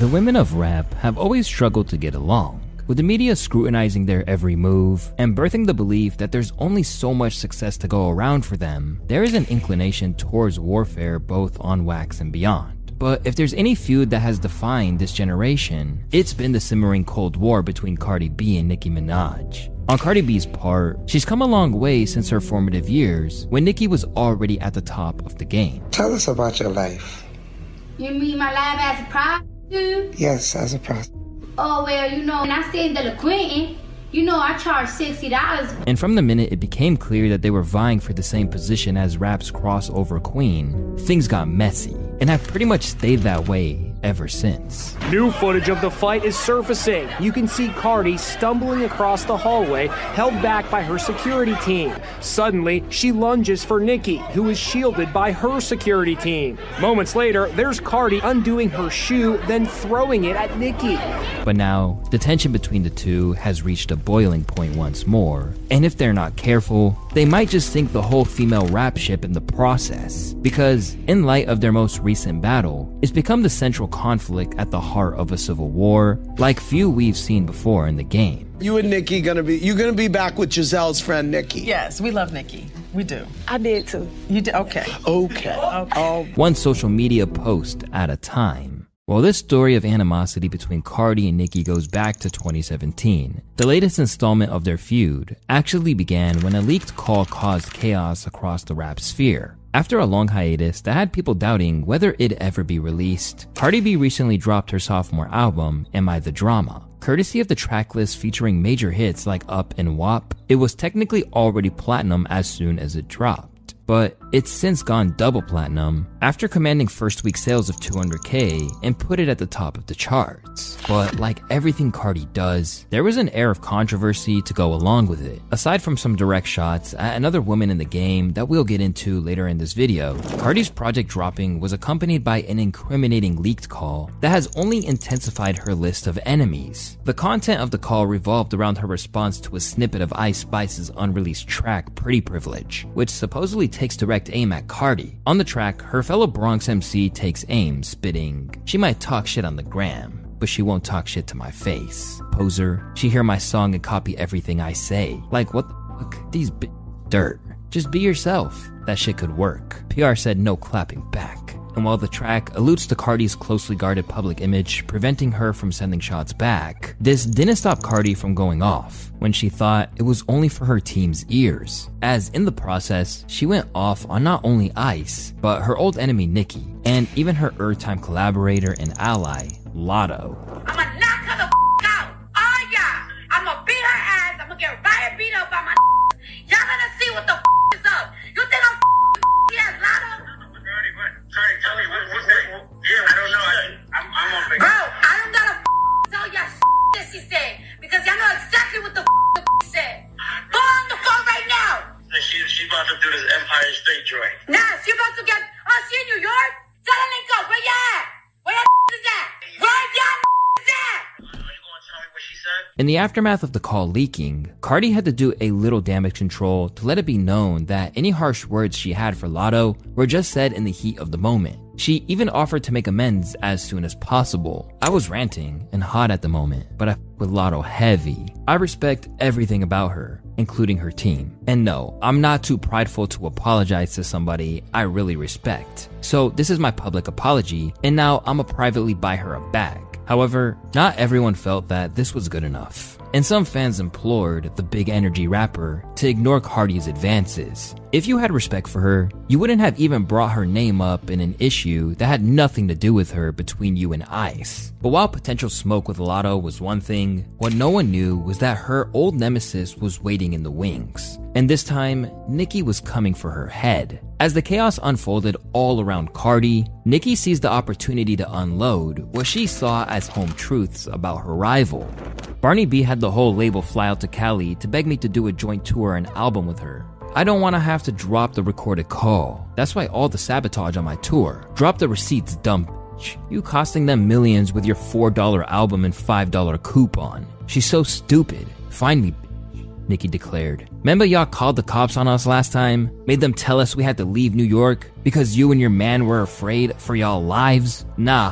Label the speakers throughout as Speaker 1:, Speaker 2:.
Speaker 1: The women of rap have always struggled to get along, with the media scrutinizing their every move and birthing the belief that there's only so much success to go around for them. There is an inclination towards warfare both on wax and beyond. But if there's any feud that has defined this generation, it's been the simmering Cold War between Cardi B and Nicki Minaj. On Cardi B's part, she's come a long way since her formative years, when Nicki was already at the top of the game.
Speaker 2: Tell us about your life.
Speaker 3: You mean my life as a prostitute?
Speaker 2: Yes, as a prostitute.
Speaker 3: Oh, well, when I stayed in the Quentin, I charged $60.
Speaker 1: And from the minute it became clear that they were vying for the same position as rap's crossover queen, things got messy, and have pretty much stayed that way ever since.
Speaker 4: New footage of the fight is surfacing. You can see Cardi stumbling across the hallway, held back by her security team. Suddenly, she lunges for Nicki, who is shielded by her security team. Moments later, there's Cardi undoing her shoe, then throwing it at Nicki.
Speaker 1: But now, the tension between the two has reached a boiling point once more, and if they're not careful, they might just sink the whole female rap ship in the process, because in light of their most recent battle, it's become the central conflict at the heart of a civil war like few we've seen before in the game.
Speaker 5: You and Nicki gonna be back with Giselle's friend Nicki?
Speaker 6: Yes, we love Nicki. We do.
Speaker 7: I did too.
Speaker 6: You did? Okay.
Speaker 1: One social media post at a time. Well, this story of animosity between Cardi and Nicki goes back to 2017. The latest installment of their feud actually began when a leaked call caused chaos across the rap sphere. After a long hiatus that had people doubting whether it'd ever be released, Cardi B recently dropped her sophomore album, Am I the Drama? Courtesy of the tracklist featuring major hits like Up and WAP, it was technically already platinum as soon as it dropped. But it's since gone double platinum after commanding first week sales of 200K and put it at the top of the charts. But like everything Cardi does, there was an air of controversy to go along with it. Aside from some direct shots at another woman in the game that we'll get into later in this video, Cardi's project dropping was accompanied by an incriminating leaked call that has only intensified her list of enemies. The content of the call revolved around her response to a snippet of Ice Spice's unreleased track Pretty Privilege, which supposedly takes direct aim at Cardi. On the track, her fellow Bronx MC takes aim, spitting, "She might talk shit on the gram, but she won't talk shit to my face. Poser, she hear my song and copy everything I say. Like, what the fuck? These dirt. Just be yourself." That shit could work. PR said no clapping back. And while the track alludes to Cardi's closely guarded public image, preventing her from sending shots back, this didn't stop Cardi from going off when she thought it was only for her team's ears. As in the process, she went off on not only Ice, but her old enemy Nicki, and even her Time collaborator and ally, Latto.
Speaker 8: I'ma knock her the out. Oh yeah. I'ma beat her ass. I'ma get riot beat up by my Y'all gonna see what the is up. You think I'm yes, Latto?
Speaker 9: Sorry, tell me, what's that? Yeah, I don't know. I'm on vacation.
Speaker 8: Bro, I don't gotta tell y'all that she said, because y'all know exactly what the said. Go on the phone right now.
Speaker 9: She about to do this Empire State joint.
Speaker 8: Nah, she about to get, she in New York? Tell her link up, where y'all at? Where y'all is at? Where y'all is at?
Speaker 1: In the aftermath of the call leaking, Cardi had to do a little damage control to let it be known that any harsh words she had for Latto were just said in the heat of the moment. She even offered to make amends as soon as possible. "I was ranting and hot at the moment, but I with Latto heavy. I respect everything about her, including her team. And no, I'm not too prideful to apologize to somebody I really respect. So this is my public apology, and now I'ma privately buy her a bag." However, not everyone felt that this was good enough, and some fans implored the big energy rapper to ignore Cardi's advances. If you had respect for her, you wouldn't have even brought her name up in an issue that had nothing to do with her between you and Ice. But while potential smoke with Latto was one thing, what no one knew was that her old nemesis was waiting in the wings. And this time, Nicki was coming for her head. As the chaos unfolded all around Cardi, Nicki seized the opportunity to unload what she saw as home truths about her rival. Barney B had the whole label fly out to Cali to beg me to do a joint tour and album with her. I don't want to have to drop the recorded call. That's why all the sabotage on my tour. Drop the receipts, dumb bitch. You costing them millions with your $4 album and $5 coupon. She's so stupid. Find me, bitch, Nicki declared. Remember y'all called the cops on us last time? Made them tell us we had to leave New York because you and your man were afraid for y'all lives? Nah,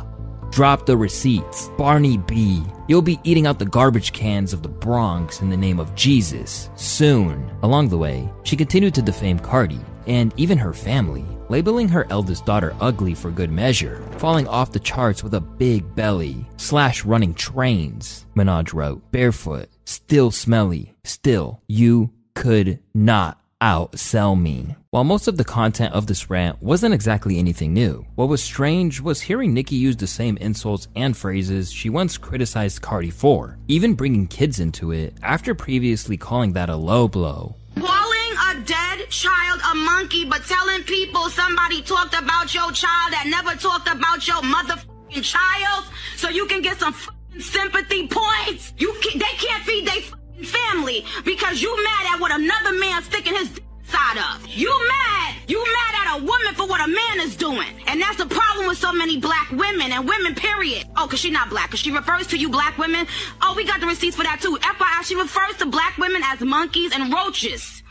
Speaker 1: Drop the receipts. Barney B. You'll be eating out the garbage cans of the Bronx in the name of Jesus soon. Along the way, she continued to defame Cardi and even her family, labeling her eldest daughter ugly for good measure, falling off the charts with a big belly, / running trains. Minaj wrote, barefoot, still smelly, still, you could not outsell me. While most of the content of this rant wasn't exactly anything new, what was strange was hearing Nicki use the same insults and phrases she once criticized Cardi for, even bringing kids into it after previously calling that a low blow.
Speaker 8: Calling a dead child a monkey, but telling people somebody talked about your child that never talked about your motherfucking child, so you can get some sympathy points. They can't feed their family because you mad at what another man sticking his side of. You mad at a woman for what a man is doing. And that's the problem with so many black women and women, period. Oh, because she's not black, because she refers to you black women. Oh, we got the receipts for that too. FYI, she refers to black women as monkeys and roaches.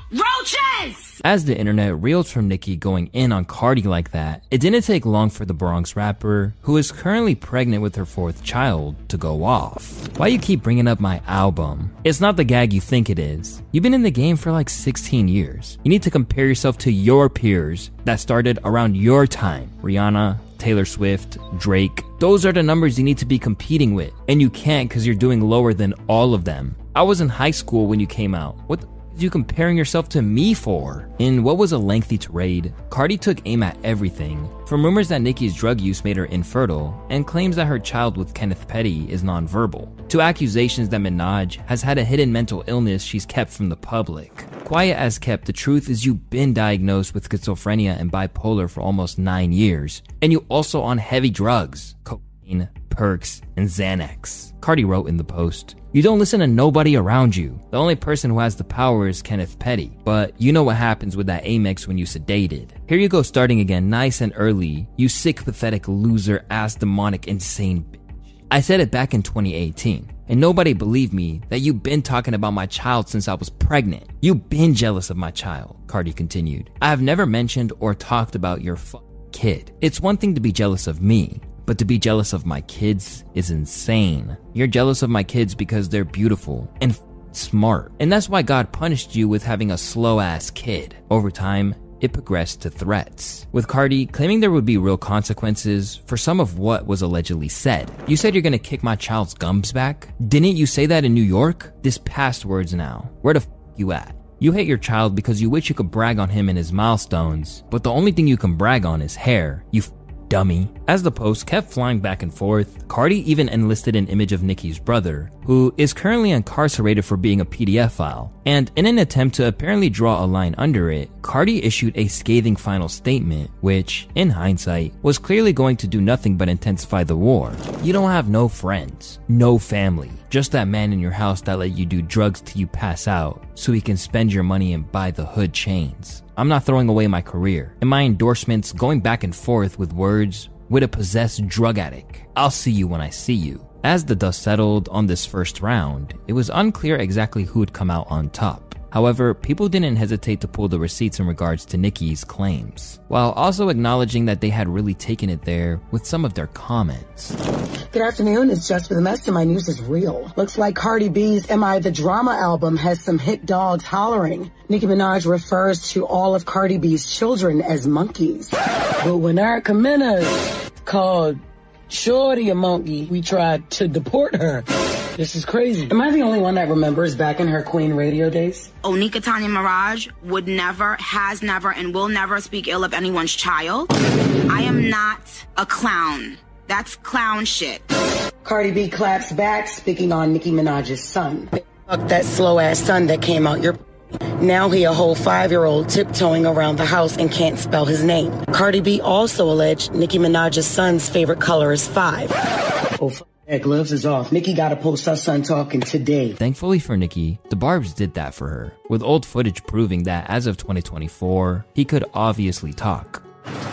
Speaker 8: Roaches!
Speaker 1: As the internet reeled from Nicki going in on Cardi like that, it didn't take long for the Bronx rapper, who is currently pregnant with her 4th child, to go off. Why you keep bringing up my album? It's not the gag you think it is. You've been in the game for like 16 years. You need to compare yourself to your peers that started around your time. Rihanna, Taylor Swift, Drake. Those are the numbers you need to be competing with, and you can't because you're doing lower than all of them. I was in high school when you came out. What the you comparing yourself to me for? In what was a lengthy tirade, Cardi took aim at everything, from rumors that Nicki's drug use made her infertile and claims that her child with Kenneth Petty is nonverbal, to accusations that Minaj has had a hidden mental illness she's kept from the public. Quiet as kept, the truth is you've been diagnosed with schizophrenia and bipolar for almost 9 years, and you also on heavy drugs, cocaine, perks, and Xanax. Cardi wrote in the post, you don't listen to nobody around you. The only person who has the power is Kenneth Petty. But you know what happens with that Amex when you sedated. Here you go starting again nice and early, you sick, pathetic, loser, ass, demonic, insane bitch. I said it back in 2018. And nobody believed me that you've been talking about my child since I was pregnant. You've been jealous of my child, Cardi continued. I have never mentioned or talked about your kid. It's one thing to be jealous of me, but to be jealous of my kids is insane. You're jealous of my kids because they're beautiful and smart. And that's why God punished you with having a slow-ass kid. Over time, it progressed to threats, with Cardi claiming there would be real consequences for some of what was allegedly said. You said you're gonna kick my child's gums back? Didn't you say that in New York? This past words now. Where the you at? You hate your child because you wish you could brag on him and his milestones, but the only thing you can brag on is hair, you dummy. As the post kept flying back and forth, Cardi even enlisted an image of Nicki's brother, who is currently incarcerated for being a PDF file. And in an attempt to apparently draw a line under it, Cardi issued a scathing final statement, which, in hindsight, was clearly going to do nothing but intensify the war. You don't have no friends, no family, just that man in your house that let you do drugs till you pass out, so he can spend your money and buy the hood chains. I'm not throwing away my career, and my endorsements going back and forth with words with a possessed drug addict. I'll see you when I see you. As the dust settled on this first round, it was unclear exactly who would come out on top. However, people didn't hesitate to pull the receipts in regards to Nicki's claims, while also acknowledging that they had really taken it there with some of their comments.
Speaker 7: Good afternoon, it's Just for the Mess and my news is real. Looks like Cardi B's Am I the Drama album has some hit dogs hollering. Nicki Minaj refers to all of Cardi B's children as monkeys. But when Erica Mena called Shorty a monkey, we tried to deport her. This is crazy. Am I the only one that remembers back in her Queen radio days?
Speaker 8: Onika Tanya Mirage would never, has never, and will never speak ill of anyone's child. I am not a clown. That's clown shit.
Speaker 7: Cardi B claps back, speaking on Nicki Minaj's son. Fuck that slow-ass son that came out your... Now he a whole 5-year-old tiptoeing around the house and can't spell his name. Cardi B also alleged Nicki Minaj's son's favorite color is 5. Oh, that gloves is off. Nicki gotta post her son talking today.
Speaker 1: Thankfully for Nicki, the Barbs did that for her, with old footage proving that as of 2024, he could obviously talk.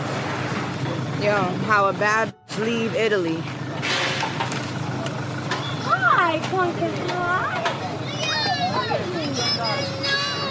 Speaker 10: Yo, how a bad leave Italy.
Speaker 3: Hi, pumpkin pie.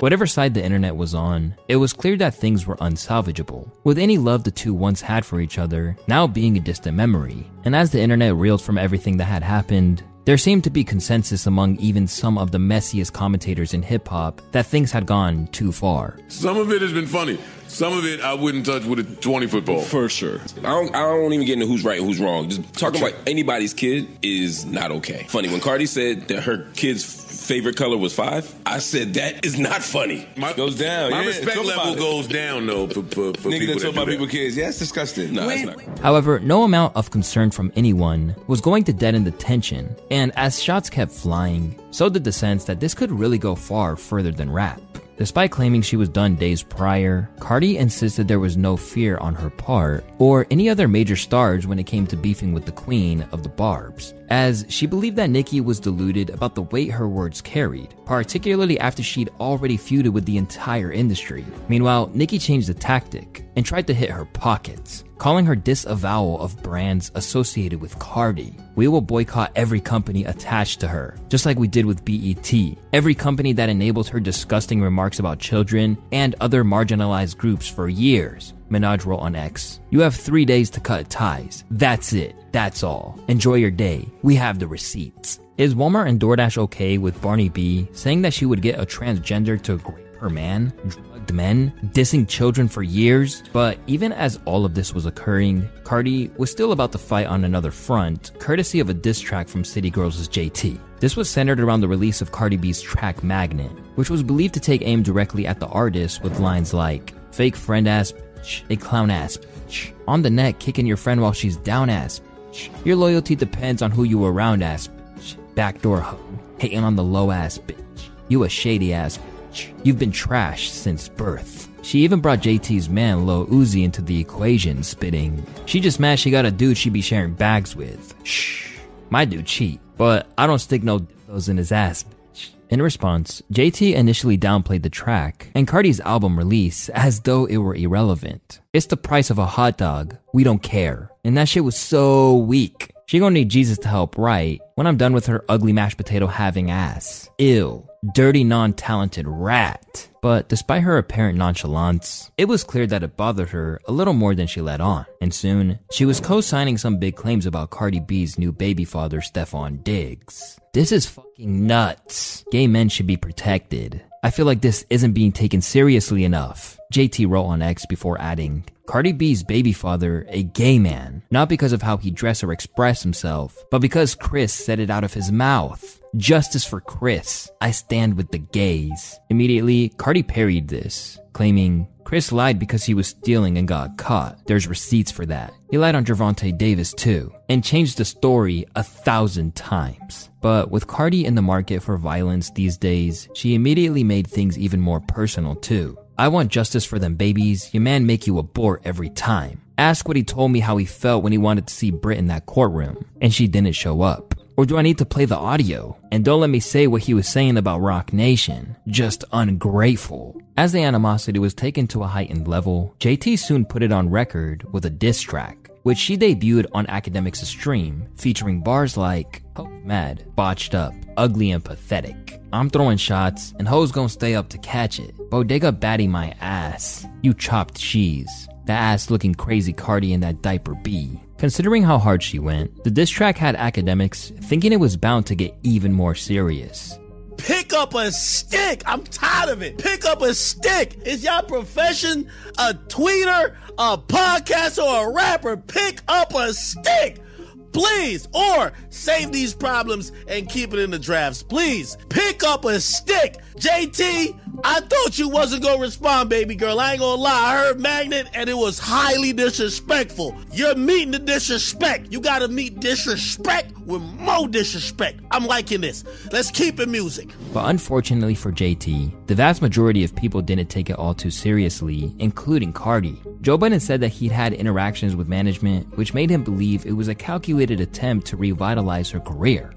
Speaker 1: Whatever side the internet was on, it was clear that things were unsalvageable, with any love the two once had for each other now being a distant memory. And as the internet reeled from everything that had happened, there seemed to be consensus among even some of the messiest commentators in hip-hop that things had gone too far.
Speaker 11: Some of it has been funny. Some of it I wouldn't touch with a 20-foot ball.
Speaker 12: For sure. I don't even get into who's right and who's wrong. Just talking about anybody's kid is not okay. Funny, when Cardi said that her kid's favorite color was 5, I said that is not funny. Goes down.
Speaker 11: My respect level goes down, though, for people
Speaker 12: that
Speaker 11: talk
Speaker 12: about people's kids. Yeah, it's disgusting. No, it's not.
Speaker 1: However, no amount of concern from anyone was going to deaden the tension, and as shots kept flying, so did the sense that this could really go far further than rap. Despite claiming she was done days prior, Cardi insisted there was no fear on her part or any other major stars when it came to beefing with the queen of the barbs, as she believed that Nicki was deluded about the weight her words carried, particularly after she'd already feuded with the entire industry. Meanwhile, Nicki changed the tactic and tried to hit her pockets, calling her disavowal of brands associated with Cardi. We will boycott every company attached to her, just like we did with BET. Every company that enabled her disgusting remarks about children and other marginalized groups for years. Minaj wrote on X, "You have 3 days to cut ties. That's it. That's all. Enjoy your day. We have the receipts." Is Walmart and DoorDash okay with Barney B saying that she would get a transgender to rape her man, drugged men, dissing children for years? But even as all of this was occurring, Cardi was still about to fight on another front, courtesy of a diss track from City Girls' JT. This was centered around the release of Cardi B's track Magnet, which was believed to take aim directly at the artist with lines like, "Fake friend ass bitch, a clown ass bitch, on the net kicking your friend while she's down ass bitch, your loyalty depends on who you around ass bitch, backdoor hoe, hating on the low ass bitch, you a shady ass bitch, you've been trashed since birth." She even brought JT's man Lil Uzi into the equation, spitting, "She just mad she got a dude she be sharing bags with. Shh, my dude cheat, but I don't stick no dildos in his ass, bitch." In response, JT initially downplayed the track and Cardi's album release as though it were irrelevant. "It's the price of a hot dog. We don't care." And that shit was so weak. She gonna need Jesus to help right when I'm done with her ugly mashed potato having ass. Ew. Dirty, non-talented rat. But despite her apparent nonchalance, it was clear that it bothered her a little more than she let on. And soon, she was co-signing some big claims about Cardi B's new baby father, Stefon Diggs. This is fucking nuts. Gay men should be protected. I feel like this isn't being taken seriously enough. JT wrote on X before adding, "Cardi B's baby father, a gay man, not because of how he dressed or expressed himself, but because Chris said it out of his mouth. Justice for Chris. I stand with the gays." Immediately, Cardi parried this, claiming, "Chris lied because he was stealing and got caught. There's receipts for that. He lied on Gervonta Davis too, and changed the story 1,000 times." But with Cardi in the market for violence these days, she immediately made things even more personal too. "I want justice for them babies. Your man make you abort every time. Ask what he told me how he felt when he wanted to see Brit in that courtroom, and she didn't show up. Or do I need to play the audio? And don't let me say what he was saying about Rock Nation. Just ungrateful." As the animosity was taken to a heightened level, JT soon put it on record with a diss track, which she debuted on Academics' stream, featuring bars like, "Hope mad, botched up, ugly and pathetic. I'm throwing shots, and hoes gon' stay up to catch it. Bodega baddie my ass. You chopped cheese. That ass looking crazy Cardi in that diaper B." Considering how hard she went, the diss track had Academics thinking it was bound to get even more serious.
Speaker 13: Pick up a stick. I'm tired of it. Pick up a stick. Is your profession a tweeter, a podcaster, or a rapper? Pick up a stick. Please. Or save these problems and keep it in the drafts. Please. Pick up a stick. JT, I thought you wasn't going to respond, baby girl. I ain't going to lie. I heard Magnet and it was highly disrespectful. You're meeting the disrespect. You got to meet disrespect with more disrespect. I'm liking this. Let's keep it music.
Speaker 1: But unfortunately for JT, the vast majority of people didn't take it all too seriously, including Cardi. Joe Budden said that he'd had interactions with management, which made him believe it was a calculated attempt to revitalize her career.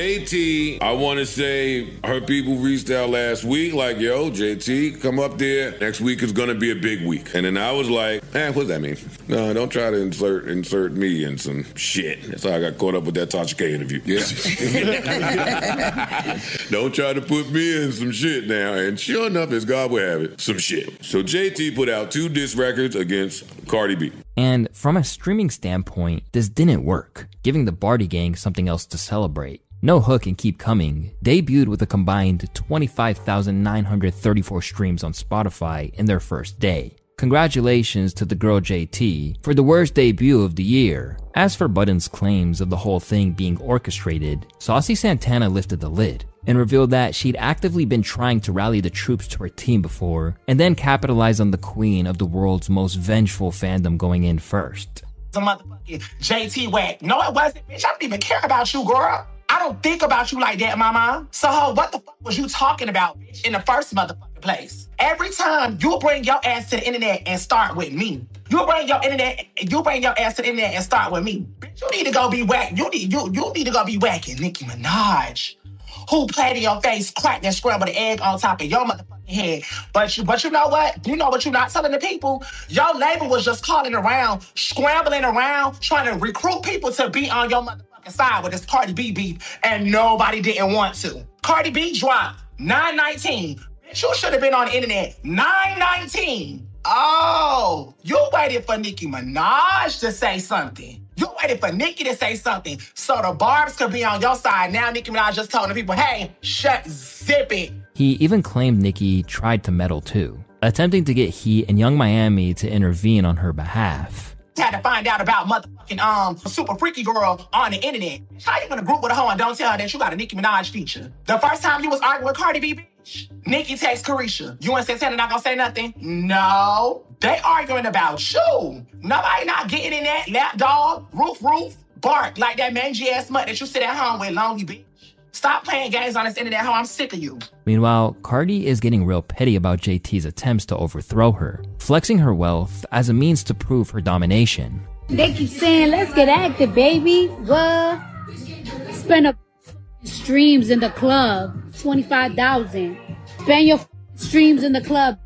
Speaker 11: JT, I want to say her people reached out last week like, "Yo, JT, come up there. Next week is going to be a big week." And then I was like, what's that mean? No, don't try to insert me in some shit. That's how I got caught up with that Tasha K interview. Yeah. Don't try to put me in some shit now. And sure enough, as God would have it, some shit. So JT put out 2 diss records against Cardi B.
Speaker 1: And from a streaming standpoint, this didn't work, giving the Barty Gang something else to celebrate. No Hook and Keep Coming debuted with a combined 25,934 streams on Spotify in their first day. Congratulations to the girl JT for the worst debut of the year. As for Budden's claims of the whole thing being orchestrated, Saucy Santana lifted the lid and revealed that she'd actively been trying to rally the troops to her team before, and then capitalize on the queen of the world's most vengeful fandom going in first.
Speaker 14: Some motherfucking JT whack. No, it wasn't, bitch. I don't even care about you, girl. I don't think about you like that, mama. So what the fuck was you talking about, bitch, in the first motherfucking place? Every time you bring your ass to the internet and start with me. You bring your ass to the internet and start with me. Bitch, you need to go be whack. You need to go be whacking Nicki Minaj, who played in your face, cracked and scrambled the egg on top of your motherfucking head. But you know what? You know what you're not telling the people? Your label was just calling around, scrambling around, trying to recruit people to be on your motherfucking side with this Cardi B beef, and nobody didn't want to. Cardi B dropped 9/19. Bitch, you should have been on the internet 9/19. Oh, you waited for Nicki Minaj to say something. You waited for Nicki to say something so the barbs could be on your side. Now Nicki Minaj just telling the people, hey, zip it.
Speaker 1: He even claimed Nicki tried to meddle too, attempting to get Heat and Young Miami to intervene on her behalf.
Speaker 14: Had to find out about motherfucking super freaky girl on the internet. How you gonna group with a hoe and don't tell her that you got a Nicki Minaj feature? The first time you was arguing with Cardi B, bitch, Nicki text Carisha. You and Santana not gonna say nothing? No. They arguing about you. Nobody not getting in that lap dog, roof, bark like that mangy ass mutt that you sit at home with, lonely bitch. Stop playing games on this internet, hoe. I'm sick of you.
Speaker 1: Meanwhile, Cardi is getting real petty about JT's attempts to overthrow her, flexing her wealth as a means to prove her domination.
Speaker 3: They keep saying, let's get active, baby. What? Spend a streams in the club, 25,000. Spend your streams in the club.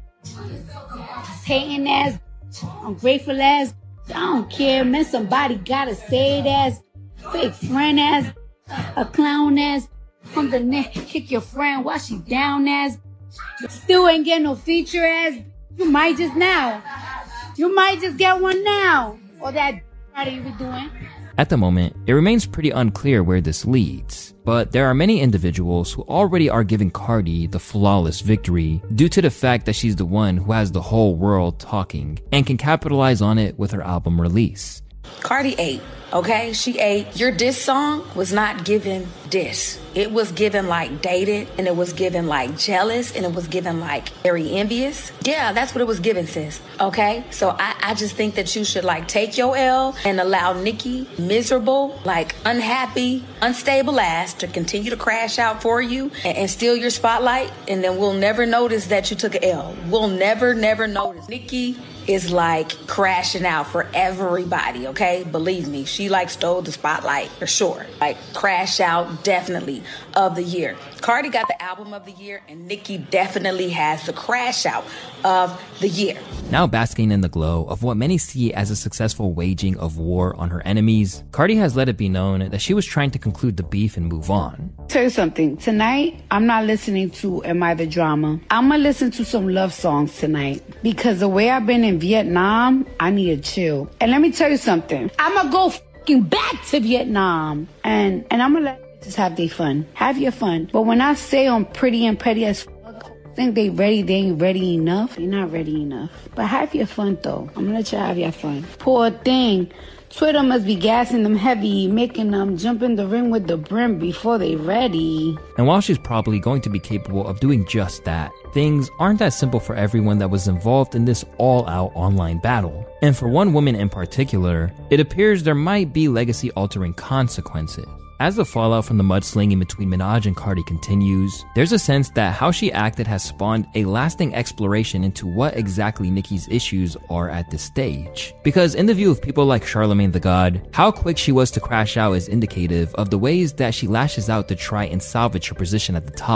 Speaker 3: Hating ass, ungrateful ass. I don't care, man. Somebody gotta say it ass, fake friend ass, a clown ass. From the neck, kick your friend while she down ass. Still ain't get no feature ass. You might just now. You might just get one now. Or that you be doing.
Speaker 1: At the moment, it remains pretty unclear where this leads, but there are many individuals who already are giving Cardi the flawless victory due to the fact that she's the one who has the whole world talking and can capitalize on it with her album release.
Speaker 15: Cardi ate, okay? She ate. Your diss song was not given diss. It was given like dated, and it was given like jealous, and it was given like very envious. Yeah, that's what it was given, sis, okay? So I just think that you should like take your L and allow Nicki, miserable, like unhappy, unstable ass to continue to crash out for you and steal your spotlight, and then we'll never notice that you took an L. We'll never notice. Nicki is like crashing out for everybody, okay? Believe me, she like stole the spotlight for sure. Like crash out definitely of the year. Cardi got the album of the year, and Nicki definitely has the crash out of the year.
Speaker 1: Now basking in the glow of what many see as a successful waging of war on her enemies, Cardi has let it be known that she was trying to conclude the beef and move on.
Speaker 16: Tell you something, tonight I'm not listening to Am I the Drama. I'm gonna listen to some love songs tonight, because the way I've been in Vietnam, I need to chill. And let me tell you something, I'm gonna go fucking back to Vietnam, and I'm gonna let just have their fun. Have your fun. But when I say I'm pretty and petty as fuck, think they ready, they ain't ready enough. They're not ready enough. But have your fun though. I'm gonna let you have your fun. Poor thing. Twitter must be gassing them heavy, making them jump in the ring with the brim before they ready.
Speaker 1: And while she's probably going to be capable of doing just that, things aren't that simple for everyone that was involved in this all-out online battle. And for one woman in particular, it appears there might be legacy-altering consequences. As the fallout from the mudslinging between Minaj and Cardi continues, there's a sense that how she acted has spawned a lasting exploration into what exactly Nicki's issues are at this stage. Because in the view of people like Charlemagne the God, how quick she was to crash out is indicative of the ways that she lashes out to try and salvage her position at the top.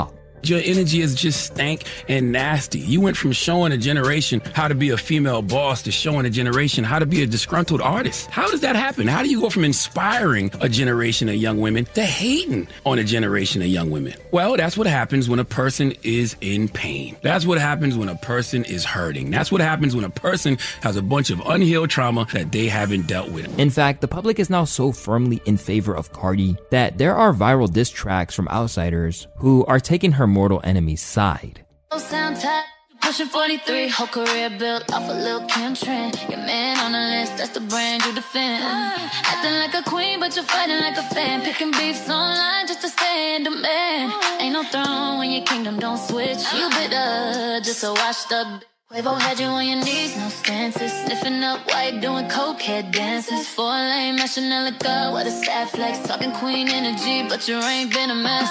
Speaker 17: Your energy is just stank and nasty. You went from showing a generation how to be a female boss to showing a generation how to be a disgruntled artist. How does that happen? How do you go from inspiring a generation of young women to hating on a generation of young women? Well, that's what happens when a person is in pain. That's what happens when a person is hurting. That's what happens when a person has a bunch of unhealed trauma that they haven't dealt with.
Speaker 1: In fact, the public is now so firmly in favor of Cardi that there are viral diss tracks from outsiders who are taking her mortal enemy's side.
Speaker 18: Pushing 43, whole career built off a Lil' Kim trend. Your man on the list, that's the brand you defend. Acting like a queen, but you're fighting like a fan. Picking beefs online just to stay in demand. Ain't no throne when your kingdom don't switch. You bitter, just a washed up. Quavo had you on your knees, no stances. Sniffing up white, doing cokehead dances. 4 lane, mashing a liquor, what a sad flex. Talking queen energy, but you ain't been a mess.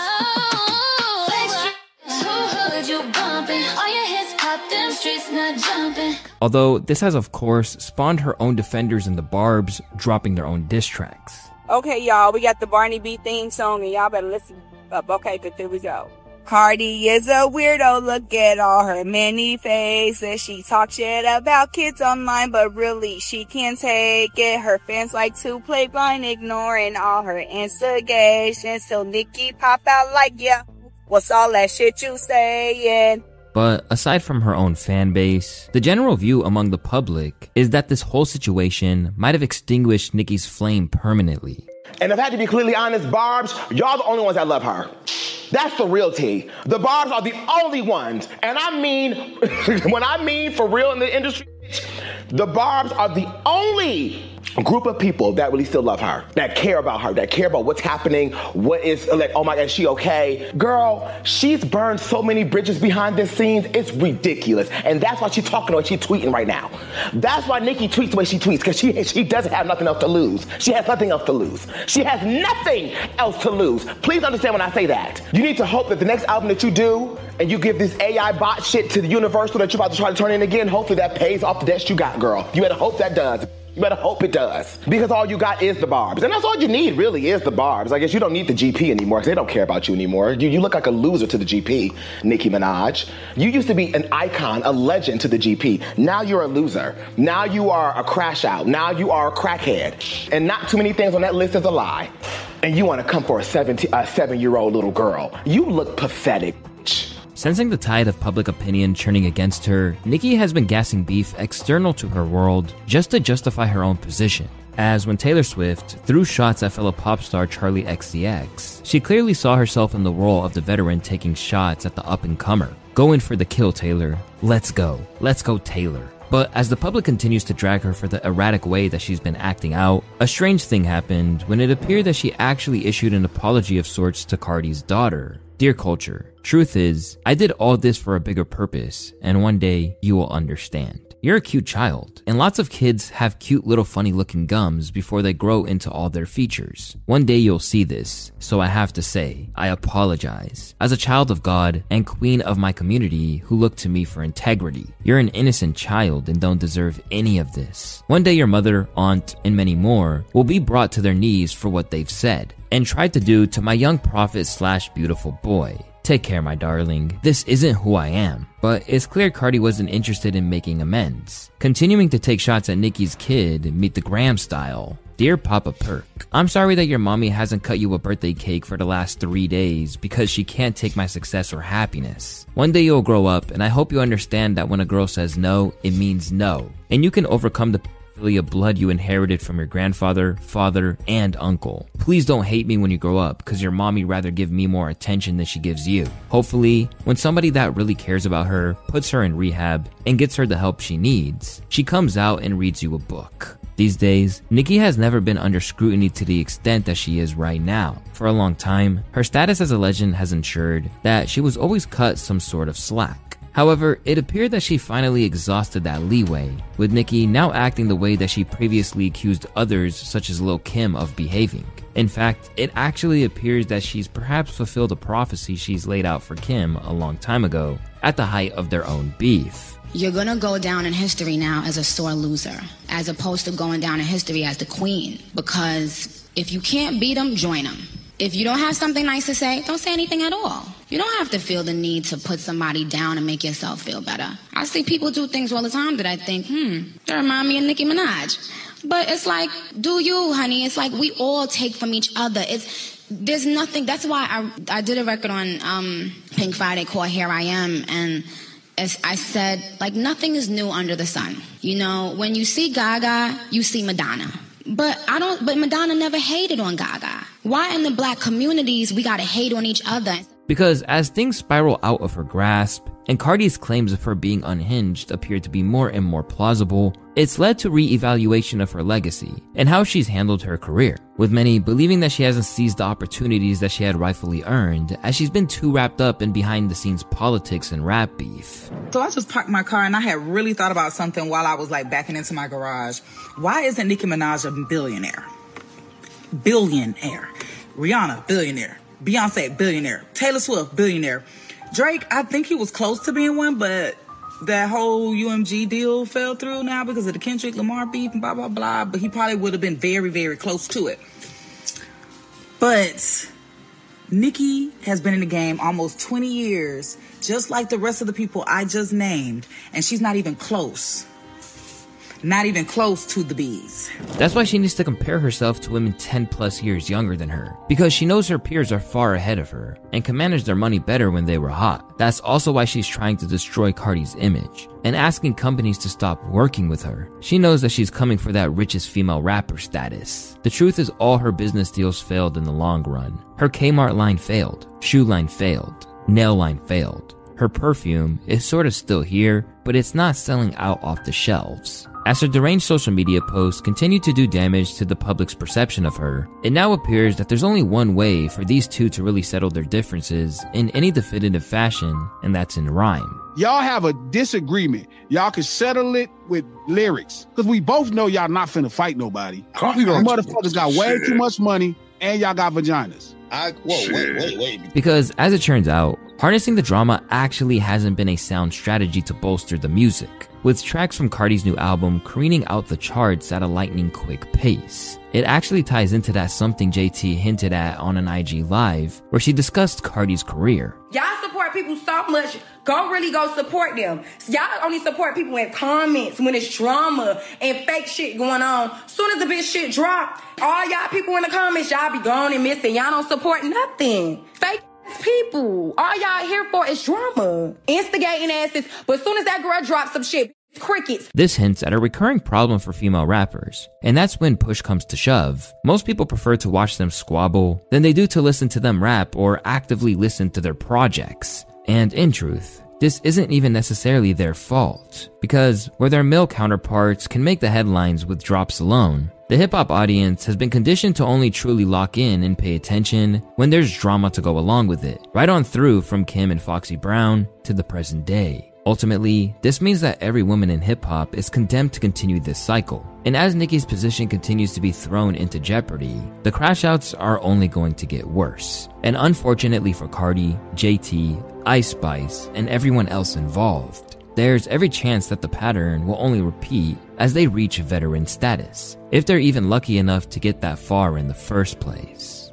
Speaker 18: You bumping, all your hits pop, them streets not jumping.
Speaker 1: Although this has of course spawned her own defenders in the Barbs dropping their own diss tracks.
Speaker 10: Okay, y'all, we got the Barney B theme song, and y'all better listen up. Okay, good, here we go. Cardi is a weirdo, look at all her many faces. She talk shit about kids online, but really she can't take it. Her fans like to play blind, ignoring all her instigations. Till Nicki pop out like, yeah, what's all that shit you saying?
Speaker 1: But aside from her own fan base, the general view among the public is that this whole situation might have extinguished Nicki's flame permanently.
Speaker 19: And if I had to be completely honest, Barbs, y'all the only ones that love her. That's the real tea. The Barbs are the only ones. And I mean, when I mean for real in the industry, the Barbs are the only group of people that really still love her, that care about her, that care about what's happening, what is, like, oh my God, is she okay? Girl, she's burned so many bridges behind the scenes, it's ridiculous. And that's why she's talking or she's tweeting right now. That's why Nicki tweets the way she tweets, because she doesn't have nothing else to lose. She has nothing else to lose. She has nothing else to lose. Please understand when I say that. You need to hope that the next album that you do, and you give this AI bot shit to the Universal that you're about to try to turn in again, hopefully that pays off the debts you got, girl. You better hope that does. You better hope it does. Because all you got is the Barbs. And that's all you need, really, is the Barbs. I guess you don't need the GP anymore, because they don't care about you anymore. You look like a loser to the GP, Nicki Minaj. You used to be an icon, a legend to the GP. Now you're a loser. Now you are a crash out. Now you are a crackhead. And not too many things on that list is a lie. And you want to come for a 7-year-old little girl. You look pathetic.
Speaker 1: Sensing the tide of public opinion churning against her, Nicki has been gassing beef external to her world just to justify her own position. As when Taylor Swift threw shots at fellow pop star Charli XCX, she clearly saw herself in the role of the veteran taking shots at the up-and-comer. Going for the kill, Taylor. Let's go. Let's go, Taylor. But as the public continues to drag her for the erratic way that she's been acting out, a strange thing happened when it appeared that she actually issued an apology of sorts to Cardi's daughter. Dear Culture, truth is, I did all this for a bigger purpose, and one day you will understand. You're a cute child, and lots of kids have cute little funny looking gums before they grow into all their features. One day you'll see this, so I have to say, I apologize. As a child of God and queen of my community who look to me for integrity, you're an innocent child and don't deserve any of this. One day your mother, aunt, and many more will be brought to their knees for what they've said and tried to do to my young prophet / beautiful boy. Take care, my darling. This isn't who I am. But it's clear Cardi wasn't interested in making amends. Continuing to take shots at Nicki's kid, meet the Graham style. Dear Papa Perk, I'm sorry that your mommy hasn't cut you a birthday cake for the last 3 days because she can't take my success or happiness. One day you'll grow up, and I hope you understand that when a girl says no, it means no. And you can overcome the of blood you inherited from your grandfather, father, and uncle. Please don't hate me when you grow up, because your mommy rather give me more attention than she gives you. Hopefully, when somebody that really cares about her puts her in rehab and gets her the help she needs, she comes out and reads you a book. These days, Nicki has never been under scrutiny to the extent that she is right now. For a long time, her status as a legend has ensured that she was always cut some sort of slack. However, it appeared that she finally exhausted that leeway, with Nicki now acting the way that she previously accused others such as Lil' Kim of behaving. In fact, it actually appears that she's perhaps fulfilled a prophecy she's laid out for Kim a long time ago, at the height of their own beef.
Speaker 20: You're gonna go down in history now as a sore loser, as opposed to going down in history as the queen. Because if you can't beat them, join them. If you don't have something nice to say, don't say anything at all. You don't have to feel the need to put somebody down and make yourself feel better. I see people do things all the time that I think, that remind me of Nicki Minaj. But it's like, do you, honey? It's like we all take from each other. There's nothing. That's why I did a record on Pink Friday called Here I Am, and as I said, like, nothing is new under the sun. You know, when you see Gaga, you see Madonna. But Madonna never hated on Gaga. Why in the black communities we gotta hate on each other?
Speaker 1: Because as things spiral out of her grasp, and Cardi's claims of her being unhinged appear to be more and more plausible, it's led to re-evaluation of her legacy and how she's handled her career, with many believing that she hasn't seized the opportunities that she had rightfully earned, as she's been too wrapped up in behind-the-scenes politics and rap beef.
Speaker 21: So I just parked my car and I had really thought about something while I was like backing into my garage. Why isn't Nicki Minaj a billionaire? Billionaire. Rihanna, billionaire. Beyonce, billionaire. Taylor Swift, billionaire. Drake, I think he was close to being one, but that whole UMG deal fell through now because of the Kendrick Lamar beef and blah, blah, blah. But he probably would have been very, very close to it. But Nicki has been in the game almost 20 years, just like the rest of the people I just named, and she's not even close. Not even close to the bees.
Speaker 1: That's why she needs to compare herself to women 10 plus years younger than her, because she knows her peers are far ahead of her and can manage their money better when they were hot. That's also why she's trying to destroy Cardi's image and asking companies to stop working with her. She knows that she's coming for that richest female rapper status. The truth is, all her business deals failed in the long run. Her Kmart line failed, shoe line failed, nail line failed. Her perfume is sort of still here, but it's not selling out off the shelves. As her deranged social media posts continue to do damage to the public's perception of her, it now appears that there's only one way for these two to really settle their differences in any definitive fashion, and that's in rhyme.
Speaker 22: Y'all have a disagreement. Y'all can settle it with lyrics, because we both know y'all not finna fight nobody. You motherfuckers got way too much money, and y'all got vaginas.
Speaker 13: Wait.
Speaker 1: Because as it turns out, harnessing the drama actually hasn't been a sound strategy to bolster the music, with tracks from Cardi's new album careening out the charts at a lightning quick pace. It actually ties into that something JT hinted at on an IG Live, where she discussed Cardi's career.
Speaker 15: Y'all support people so much, go support them. Y'all only support people in comments when it's drama and fake shit going on. Soon as the bitch shit drop, all y'all people in the comments, y'all be gone and missing. Y'all don't support nothing. Fake people. All y'all here for is drama. Instigating asses. But as soon as that girl drops some shit, crickets.
Speaker 1: This hints at a recurring problem for female rappers, and that's when push comes to shove. Most people prefer to watch them squabble than they do to listen to them rap or actively listen to their projects. And in truth, this isn't even necessarily their fault, because where their male counterparts can make the headlines with drops alone, the hip-hop audience has been conditioned to only truly lock in and pay attention when there's drama to go along with it, right on through from Kim and Foxy Brown to the present day. Ultimately, this means that every woman in hip-hop is condemned to continue this cycle. And as Nicki's position continues to be thrown into jeopardy, the crash-outs are only going to get worse. And unfortunately for Cardi, JT, Ice Spice, and everyone else involved, there's every chance that the pattern will only repeat as they reach veteran status, if they're even lucky enough to get that far in the first place.